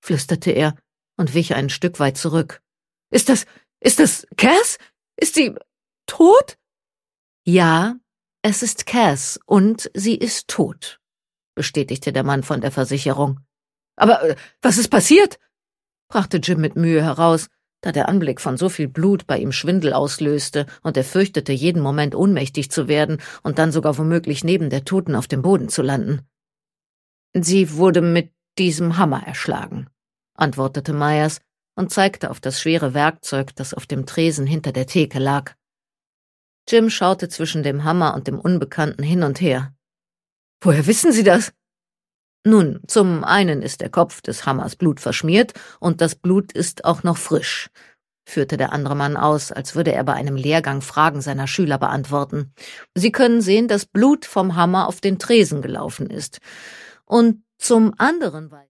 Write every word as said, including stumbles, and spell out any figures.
flüsterte er und wich ein Stück weit zurück. »Ist das, ist das Cass? Ist sie tot?« »Ja, es ist Cass und sie ist tot«, bestätigte der Mann von der Versicherung. »Aber äh, was ist passiert?« brachte Jim mit Mühe heraus, da der Anblick von so viel Blut bei ihm Schwindel auslöste und er fürchtete, jeden Moment ohnmächtig zu werden und dann sogar womöglich neben der Toten auf dem Boden zu landen. »Sie wurde mit diesem Hammer erschlagen«, antwortete Myers und zeigte auf das schwere Werkzeug, das auf dem Tresen hinter der Theke lag. Jim schaute zwischen dem Hammer und dem Unbekannten hin und her. »Woher wissen Sie das?« »Nun, zum einen ist der Kopf des Hammers blutverschmiert und das Blut ist auch noch frisch«, führte der andere Mann aus, als würde er bei einem Lehrgang Fragen seiner Schüler beantworten. »Sie können sehen, dass Blut vom Hammer auf den Tresen gelaufen ist. Und zum anderen...«